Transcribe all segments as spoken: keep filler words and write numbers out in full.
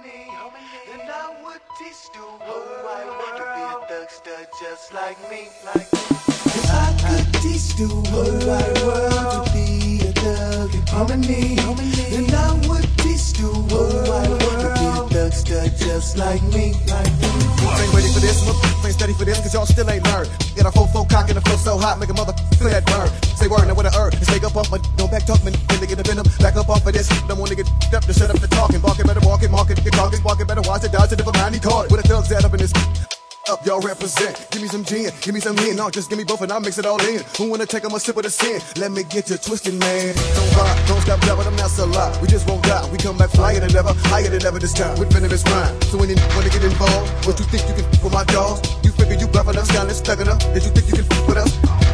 harmony, then I would teach the world to be a thugster just like me. Like if I could teach the whole wide world to be a thug in harmony, then I would teach the whole wide world to be a thugster just like me. Like ain't ready for this, ain't steady for this, cause y'all still ain't learned. Got a fofo cock and the flow so hot, make a mother feel that burn. Say word, now with a er, and stay up off my, don't back talk, man, then they get the venom, back up off of this. Don't wanna get up to shut up the talking, barking, better walk it, mark it, get talking, walking, better watch it, dodge it, if a mind he caught. With a thugs that up in this up, y'all represent. Give me some gin, give me some hen, no, just give me both and I'll mix it all in. Who wanna take 'em a sip of the sin? Let me get you twisted, man. Don't buy, don't stop driving, I'm not so loud. We just won't die, we come back flyer than ever, higher than ever this time, with venomous rhyme. So when you wanna get involved, what you think you can f with my dogs? You figure you bluffing us, sounding stuck enough, did you think you can f with us?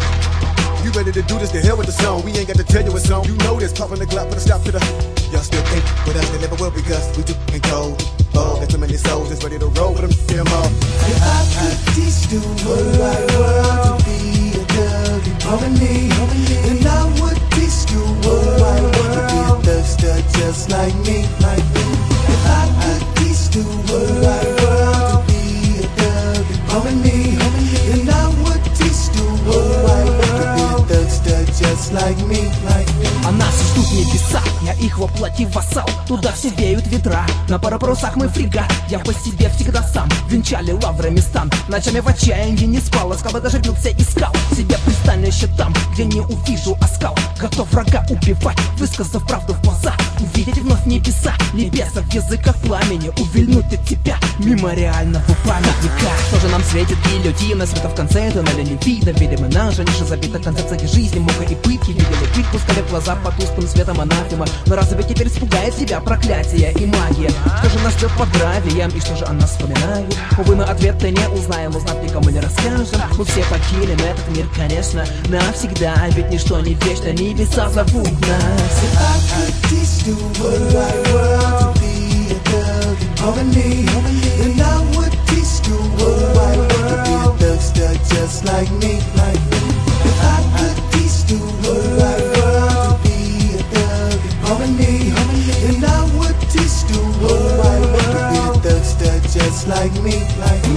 You ready to do this, to hell with the song. We ain't got to tell you a song. You know this, puffin' the Glock, put a stop to the. Y'all still think with us, they never will because we too ain't cold. Oh, got too many souls that's ready to roll with them, them all. If I could teach the whole wide world to be a thug in harmony, then I would teach the whole wide world to be a thugster just like me. Like me. If I could teach the whole wide world to be a thug in harmony, then I would teach the whole wide world to be a thugster just like me. Like me. А нас ждут небеса, я их воплотив вассал. Туда все веют ветра, на парусах мы фрегат. Я по себе всегда сам, венчали лаврами стан. Ночами в отчаянии не спал, искал, даже бился, искал себе пристанище там, где не увижу оскал. Готов врага убивать, высказав правду в глаза. Увидеть вновь небеса, небеса в языках пламени. Увильнуть от тебя, мимо реального памятника. Что же нам светит гильотина, света в конце туннеля не видно. Видимо, наша ниша забита концепцией жизни, мука и пытки. Видели пыть, пускали в глаза под тусклым светом анафема. Но разве теперь испугает тебя проклятие и магия? Что же нас ждет под гравием и что же о нас вспоминают? Увы, мы ответа не узнаем, узнав никому не расскажем. Мы все покинем этот мир, конечно, навсегда. Ведь ничто не вечно, небеса зовут нас. If I could teach the whole wide world to be a thug in harmony, then I would teach the whole wide world to be a thugster just like me. Like me. If I could teach the whole wide world to be a thug in harmony, then I would teach the whole wide world to be a thugster just like me. Like me.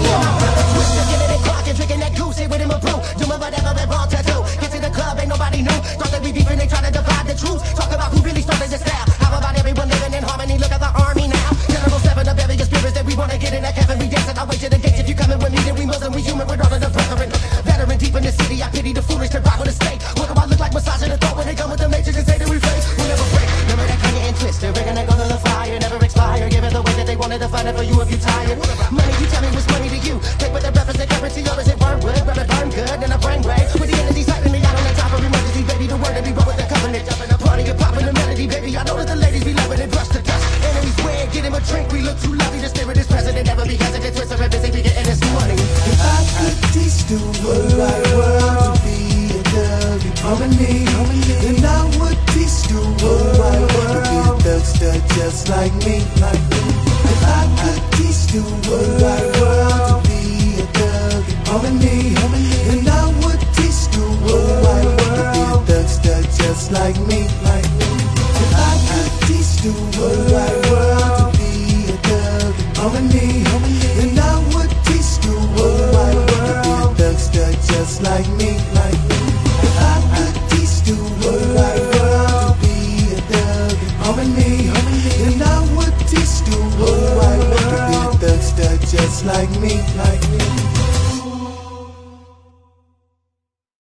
Drinking that goose with him a brew, doing whatever they want to do. Get to the club, ain't nobody knew. Thought they be beefing, they try to divide the truth. Talk about who really started this style. How about everyone living in harmony? Look at the army now. General seven of various spirits that we wanna get in that cabin. We dance at our way to the gates. If you coming with me, then we Muslim, we human. We're all of the brethren. Veteran deep in the city, I pity the foolish to rock with a state. What do I look like massaging the throat when they come with the matrix and say that we face? We never break. Remember that Kanye and Twister, bringing that go to the fire, never expire. Give it the way that they wanted to find it for you if you tired. Money, you tell me what's money to you. Take what the represent currency, or is it burn wood? Grab it burn good, then I brain wave. With the energy sighting me out on the top of emergency, baby. The word that we roll with the covenant. Jumping the party and popping the melody, baby. I know that the ladies be loving it, brush to dust. Enemies swear, get him a drink. We look too lovely. The spirit is present, never be hesitant. Twister and busy, we getting this money. If I could teach the whole wide world to be a thug in harmony, then I would teach the whole wide world to be a thugster just like me. Like me. If I could teach the whole wide world to be a thug in harmony, then I would teach the whole wide world to be a thugster just like me. Like me. If I could teach the whole wide world to be a thug in harmony, then I would teach the whole wide world to be a thugster just like me. Like me. If I could teach the whole wide world to be a thug in harmony, then I would teach the whole wide world to be a thugster just like me. Like me.